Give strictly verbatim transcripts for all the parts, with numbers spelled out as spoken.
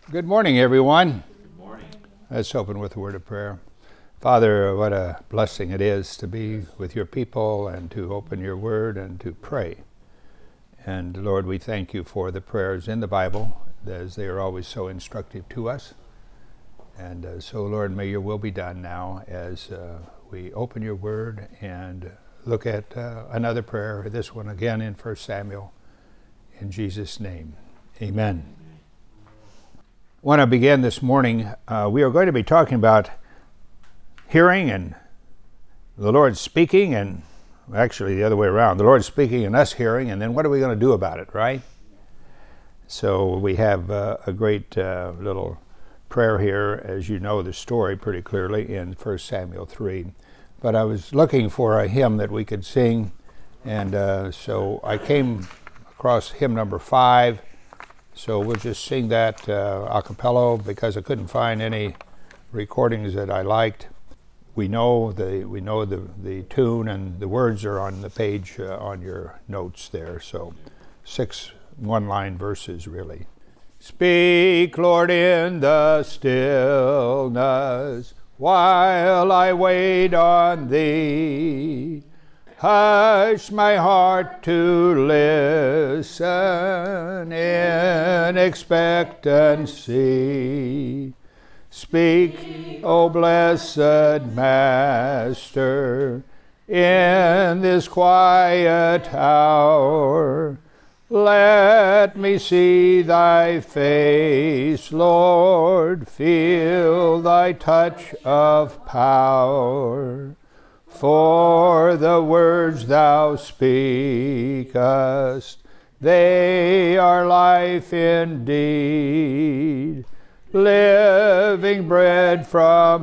Good morning, everyone. Good morning. Let's open with a word of prayer. Father, what a blessing it is to be with your people and to open your word and to pray. And Lord, we thank you for the prayers in the Bible, as they are always so instructive to us. And uh, so, Lord, may your will be done now as uh, we open your word and look at uh, another prayer, this one again in First Samuel. In Jesus' name, amen. I want to begin this morning. Uh, we are going to be talking about hearing and the Lord speaking, and actually the other way around, the Lord speaking and us hearing, and then what are we going to do about it, right? So we have uh, a great uh, little prayer here, as you know the story pretty clearly in First Samuel three. But I was looking for a hymn that we could sing, and uh, so I came across hymn number five. So we'll just sing that uh, a cappella because I couldn't find any recordings that I liked. We know the we know the, the tune, and the words are on the page uh, on your notes there. So six one-line verses really. Speak, Lord, in the stillness, while I wait on thee. Hush my heart to listen in expectancy. Speak, O blessed Master, in this quiet hour. Let me see thy face, Lord, feel thy touch of power. For the words thou speakest, they are life indeed, living bread from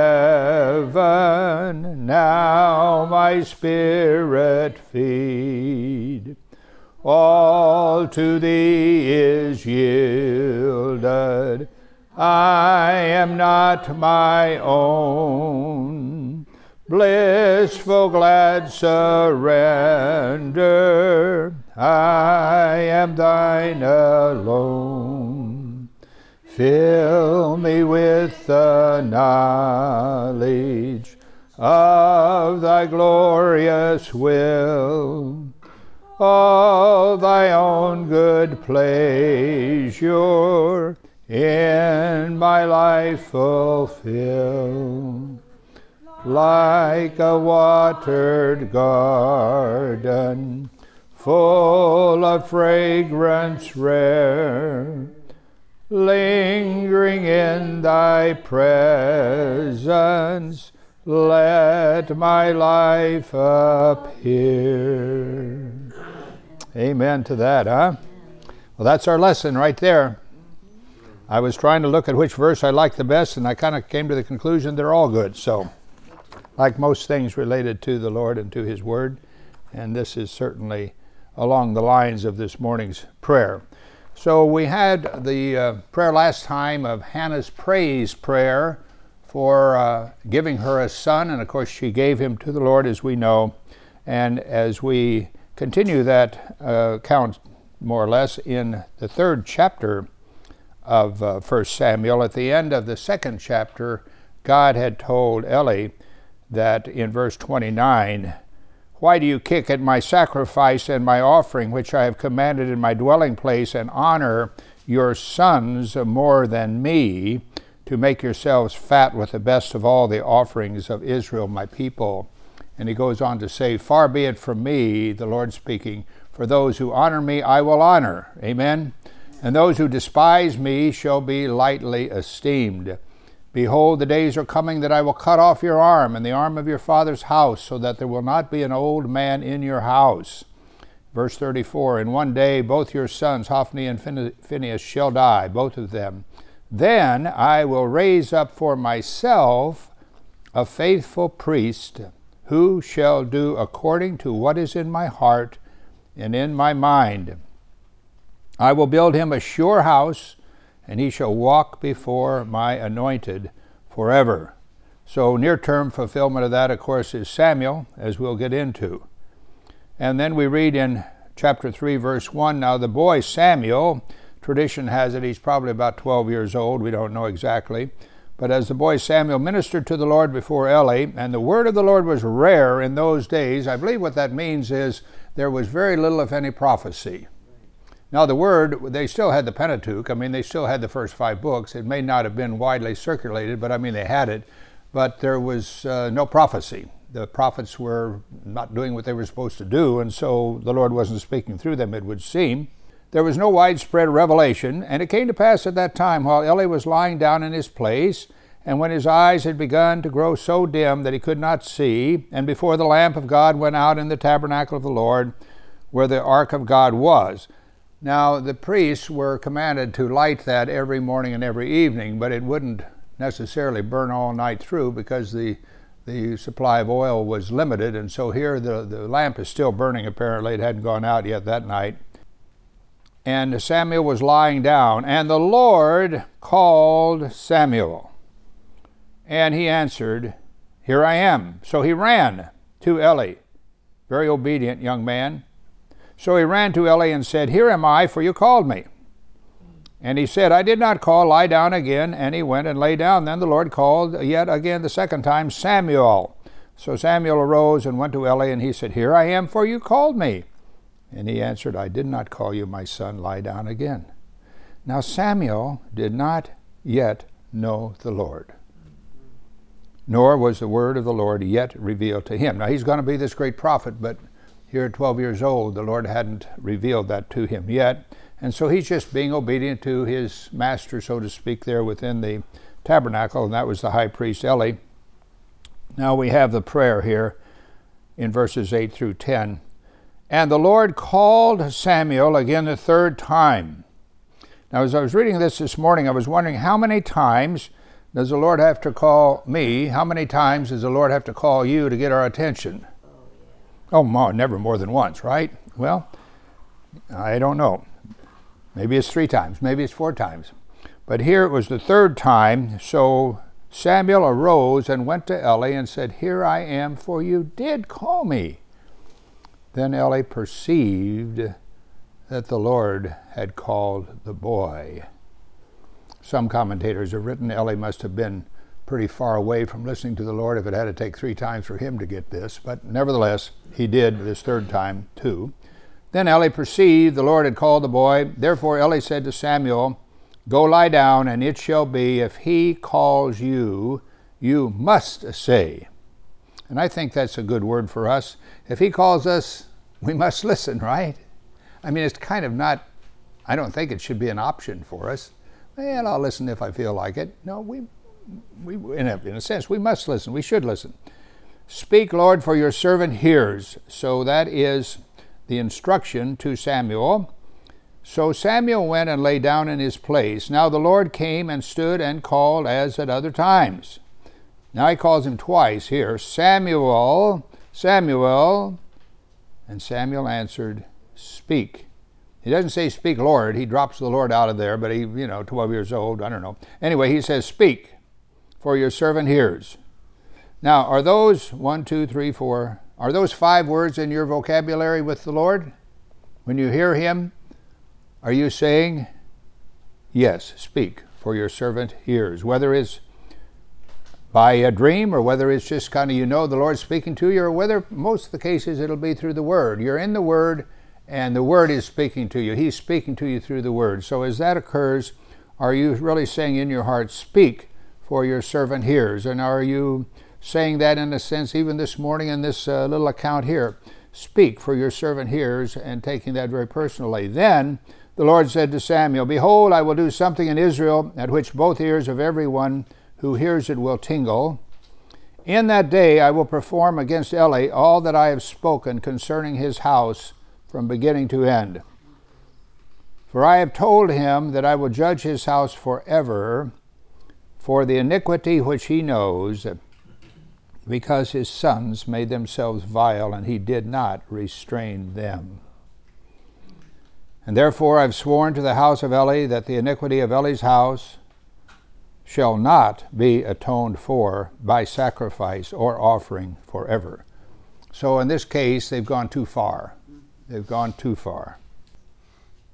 heaven, now my spirit feed. All to thee is yielded, I am not my own. Blissful, glad surrender, I am thine alone. Fill me with the knowledge of thy glorious will, all thy own good pleasure in my life fulfill. Like a watered garden, full of fragrance rare, lingering in thy presence, let my life appear. Amen to that, huh? Well, that's our lesson right there. I was trying to look at which verse I liked the best, and I kind of came to the conclusion they're all good, so like most things related to the Lord and to His Word, and this is certainly along the lines of this morning's prayer. So we had the uh, prayer last time of Hannah's praise prayer for uh, giving her a son, and of course she gave him to the Lord, as we know. And as we continue that uh, account, more or less, in the third chapter of uh, First Samuel, at the end of the second chapter, God had told Eli that in verse twenty-nine, why do you kick at my sacrifice and my offering, which I have commanded in my dwelling place, and honor your sons more than me, to make yourselves fat with the best of all the offerings of Israel, my people? And he goes on to say, far be it from me, the Lord speaking, for those who honor me I will honor. Amen. And those who despise me shall be lightly esteemed. Behold, the days are coming that I will cut off your arm and the arm of your father's house, so that there will not be an old man in your house. Verse thirty-four, in one day both your sons, Hophni and Phinehas, shall die, both of them. Then I will raise up for myself a faithful priest, who shall do according to what is in my heart and in my mind. I will build him a sure house, and he shall walk before my anointed forever. So near-term fulfillment of that, of course, is Samuel, as we'll get into. And then we read in chapter three, verse one, now the boy Samuel Tradition has it he's probably about twelve years old. We don't know exactly. But as the boy Samuel ministered to the Lord before Eli, and the word of the Lord was rare in those days, I believe what that means is there was very little, if any, prophecy. Now the word, they still had the Pentateuch. I mean, they still had the first five books. It may not have been widely circulated, but I mean, they had it. But there was uh, no prophecy. The prophets were not doing what they were supposed to do, and so the Lord wasn't speaking through them, it would seem. There was no widespread revelation, and it came to pass at that time, while Eli was lying down in his place, and when his eyes had begun to grow so dim that he could not see, and before the lamp of God went out in the tabernacle of the Lord, where the ark of God was. Now, the priests were commanded to light that every morning and every evening, but it wouldn't necessarily burn all night through because the the supply of oil was limited, and so here the, the lamp is still burning apparently. It hadn't gone out yet that night. And Samuel was lying down, and the Lord called Samuel. And he answered, "Here I am." So he ran to Eli, very obedient young man. So he ran to Eli and said, "Here am I, for you called me." And he said, "I did not call, lie down again." And he went and lay down. Then the Lord called yet again the second time, "Samuel." So Samuel arose and went to Eli, and he said, "Here I am, for you called me." And he answered, "I did not call you, my son, lie down again." Now Samuel did not yet know the Lord, nor was the word of the Lord yet revealed to him. Now he's going to be this great prophet, but here at twelve years old, the Lord hadn't revealed that to him yet. And so he's just being obedient to his master, so to speak, there within the tabernacle, and that was the high priest Eli. Now we have the prayer here in verses eight through ten. And the Lord called Samuel again the third time. Now as I was reading this this morning, I was wondering how many times does the Lord have to call me? How many times does the Lord have to call you to get our attention? Oh, never more than once, right? Well, I don't know. Maybe it's three times, maybe it's four times. But here it was the third time. So Samuel arose and went to Eli and said, "Here I am, for you did call me." Then Eli perceived that the Lord had called the boy. Some commentators have written Eli must have been pretty far away from listening to the Lord if it had to take three times for him to get this. But nevertheless, he did this third time too. Then Eli perceived the Lord had called the boy. Therefore Eli said to Samuel, "Go lie down, and it shall be, if he calls you, you must say." And I think that's a good word for us. If he calls us, we must listen, right? I mean, it's kind of not, I don't think it should be an option for us. Well, I'll listen if I feel like it. No, we, we in a, in a sense, we must listen. We should listen. "Speak, Lord, for your servant hears." So that is the instruction to Samuel. So Samuel went and lay down in his place. Now the Lord came and stood and called as at other times. Now he calls him twice here, "Samuel, Samuel." And Samuel answered, "Speak." He doesn't say, "Speak, Lord." He drops the Lord out of there, but he, you know, twelve years old, I don't know. Anyway, he says, "Speak, for your servant hears." Now, are those one, two, three, four, are those five words in your vocabulary with the Lord? When you hear him, are you saying, "Yes, speak, for your servant hears"? Whether it's by a dream, or whether it's just kind of, you know, the Lord's speaking to you, or whether most of the cases it'll be through the Word. You're in the Word, and the Word is speaking to you. He's speaking to you through the Word. So as that occurs, are you really saying in your heart, "Speak, for your servant hears"? And are you saying that in a sense even this morning in this uh, little account here? "Speak, for your servant hears," and taking that very personally. Then the Lord said to Samuel, "Behold, I will do something in Israel at which both ears of everyone who hears it will tingle. In that day I will perform against Eli all that I have spoken concerning his house from beginning to end. For I have told him that I will judge his house forever for the iniquity which he knows, because his sons made themselves vile, and he did not restrain them. And therefore I have sworn to the house of Eli that the iniquity of Eli's house shall not be atoned for by sacrifice or offering forever." So in this case, they've gone too far. They've gone too far.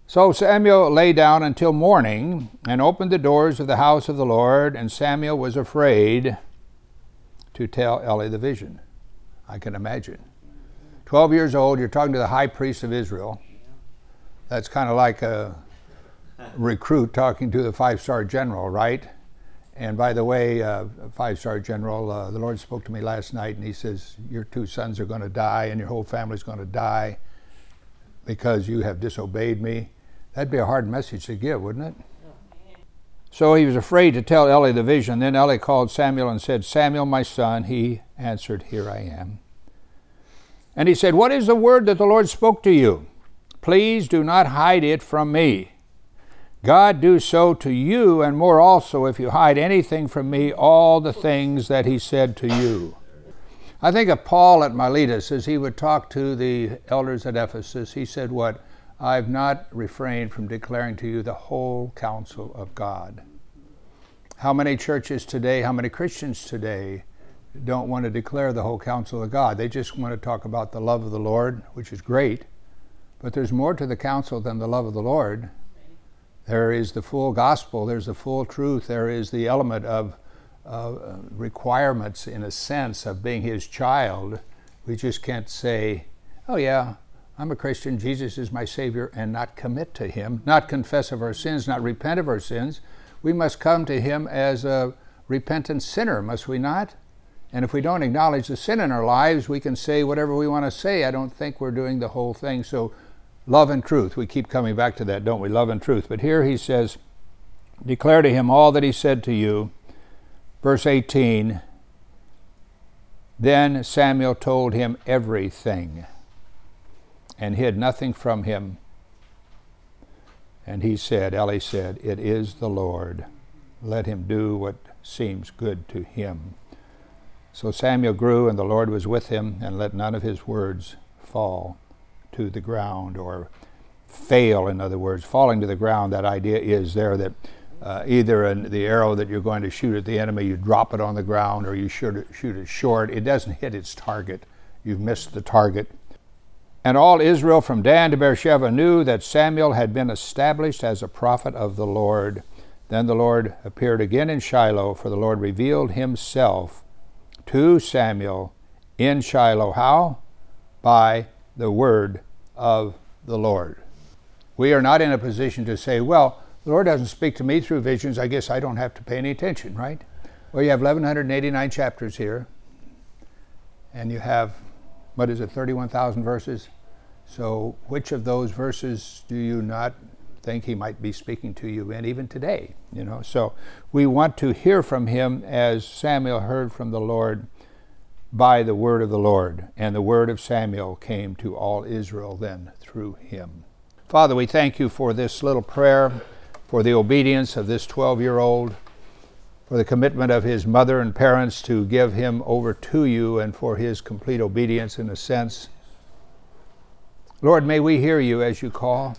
So Samuel lay down until morning and opened the doors of the house of the Lord, and Samuel was afraid to tell Eli the vision. I can imagine. Twelve years old, you're talking to the high priest of Israel. That's kind of like a recruit talking to the five-star general, right? And by the way, uh, five-star general, uh, the Lord spoke to me last night, and he says, your two sons are going to die, and your whole family's going to die because you have disobeyed me. That'd be a hard message to give, wouldn't it? So he was afraid to tell Eli the vision. Then Eli called Samuel and said, Samuel, my son. He answered, here I am. And he said, what is the word that the Lord spoke to you? Please do not hide it from me. God do so to you, and more also, if you hide anything from me, all the things that he said to you. I think of Paul at Miletus, as he would talk to the elders at Ephesus, he said what? I've not refrained from declaring to you the whole counsel of God. How many churches today, how many Christians today don't want to declare the whole counsel of God? They just want to talk about the love of the Lord, which is great, but there's more to the counsel than the love of the Lord. There is the full gospel, there's the full truth, there is the element of uh, requirements, in a sense, of being his child. We just can't say, oh yeah, I'm a Christian, Jesus is my Savior, and not commit to him, not confess of our sins, not repent of our sins. We must come to him as a repentant sinner, must we not? And if we don't acknowledge the sin in our lives, we can say whatever we want to say. I don't think we're doing the whole thing. So love and truth, we keep coming back to that, don't we? Love and truth. But here he says, declare to him all that he said to you. Verse eighteen, then Samuel told him everything and hid nothing from him. And he said, Eli said, it is the Lord. Let him do what seems good to him. So Samuel grew, and the Lord was with him, and let none of his words fall to the ground, or fail, in other words. Falling to the ground, that idea is there that uh, either in the arrow that you're going to shoot at the enemy, you drop it on the ground, or you shoot it, shoot it short. It doesn't hit its target. You've missed the target. And all Israel from Dan to Beersheba knew that Samuel had been established as a prophet of the Lord. Then the Lord appeared again in Shiloh, for the Lord revealed himself to Samuel in Shiloh. How? By the word of the Lord. We are not in a position to say, well, the Lord doesn't speak to me through visions, I guess I don't have to pay any attention, right? Well, you have eleven eighty-nine chapters here, and you have, what is it, thirty-one thousand verses? So which of those verses do you not think he might be speaking to you in even today? You know, so we want to hear from him as Samuel heard from the Lord by the word of the Lord. And the word of Samuel came to all Israel then through him. Father, we thank you for this little prayer, for the obedience of this twelve-year-old, for the commitment of his mother and parents to give him over to you, and for his complete obedience in a sense. Lord, may we hear you as you call.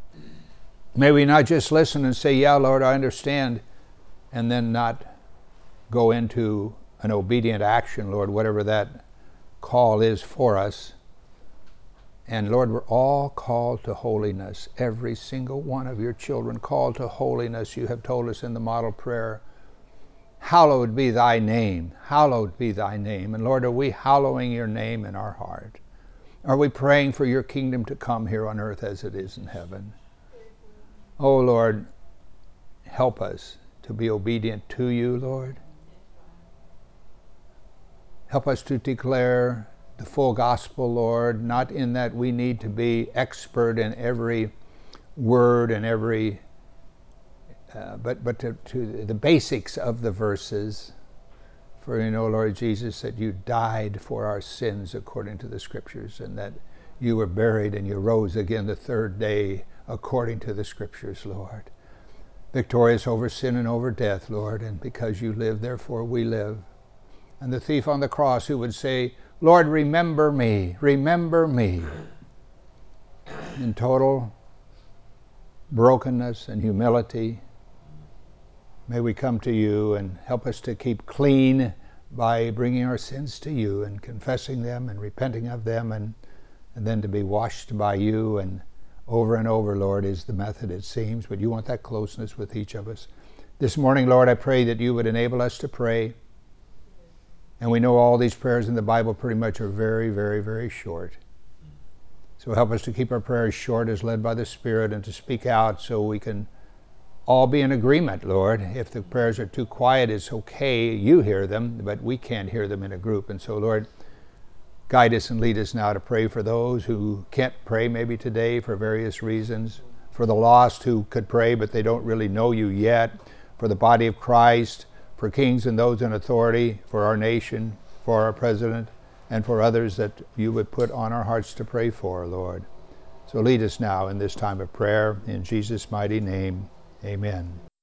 May we not just listen and say, yeah, Lord, I understand, and then not go into an obedient action, Lord, whatever that call is for us. And Lord, we're all called to holiness. Every single one of your children called to holiness. You have told us in the model prayer, hallowed be thy name, hallowed be thy name. And Lord, are we hallowing your name in our heart? Are we praying for your kingdom to come here on earth as it is in heaven? Oh Lord, help us to be obedient to you, Lord. Help us to declare the full gospel, Lord, not in that we need to be expert in every word and every, uh, but, but to, to the basics of the verses. For you know, Lord Jesus, that you died for our sins according to the Scriptures, and that you were buried and you rose again the third day according to the Scriptures, Lord. Victorious over sin and over death, Lord, and because you live, therefore we live. And the thief on the cross who would say, Lord, remember me, remember me. In total brokenness and humility, may we come to you and help us to keep clean by bringing our sins to you and confessing them and repenting of them, and, and then to be washed by you and over and over, Lord, is the method, it seems, but you want that closeness with each of us. This morning, Lord, I pray that you would enable us to pray. And we know all these prayers in the Bible pretty much are very, very, very short. So help us to keep our prayers short as led by the Spirit and to speak out so we can all be in agreement, Lord. If the prayers are too quiet, it's okay. You hear them, but we can't hear them in a group. And so, Lord, guide us and lead us now to pray for those who can't pray maybe today for various reasons, for the lost who could pray but they don't really know you yet, for the body of Christ, for kings and those in authority, for our nation, for our president, and for others that you would put on our hearts to pray for, Lord. So lead us now in this time of prayer. In Jesus' mighty name, amen.